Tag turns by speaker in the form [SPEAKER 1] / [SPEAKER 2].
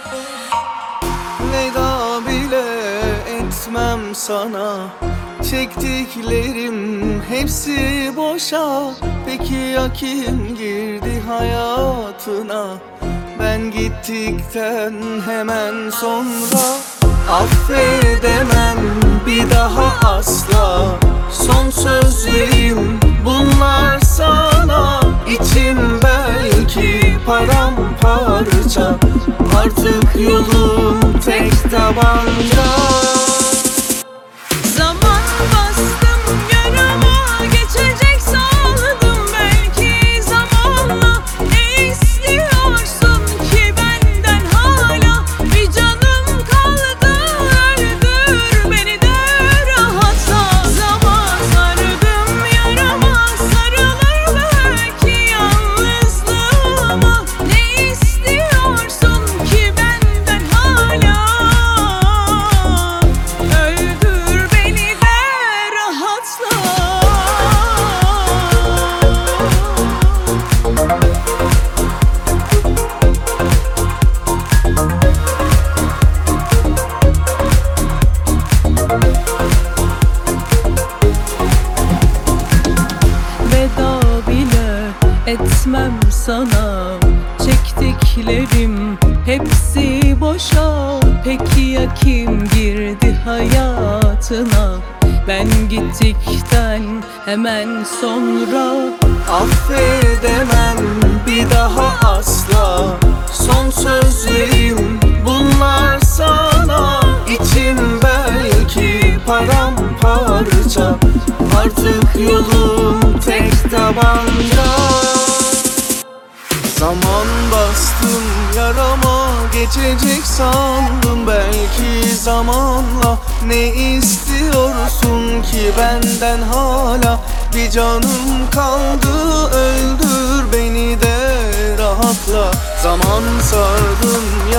[SPEAKER 1] Veda bile etmem sana, çektiklerim hepsi boşa. Peki ya kim girdi hayatına ben gittikten hemen sonra? Affedemem bir daha asla, son sözlerim bunlar sana. İçim belki paramparça, artık yolum tek tabanca.
[SPEAKER 2] Zaman bastım yarama, geçecek sandım belki zamanla. Ne istiyorsun ki benden hala? Bir canım kaldı, öldür beni de rahatla. Zaman sardım yarama, sarılır belki yalnızlığıma. Ne istiyorsun ki benden hala? Öldür beni de rahatla. Veda bile etmem sana, çektiklerim hepsi boşa. Peki ya kim girdi hayatına ben gittikten hemen sonra?
[SPEAKER 1] Affedemem bir daha asla, son sözlerim bunlar sana. İçim belki paramparça, artık yolum tek tabanca. Zaman bastım yarama, geçecek sandım belki zamanla. Ne istiyorsun ki benden hala? Bir canım kaldı, öldür beni de rahatla. Zaman sardım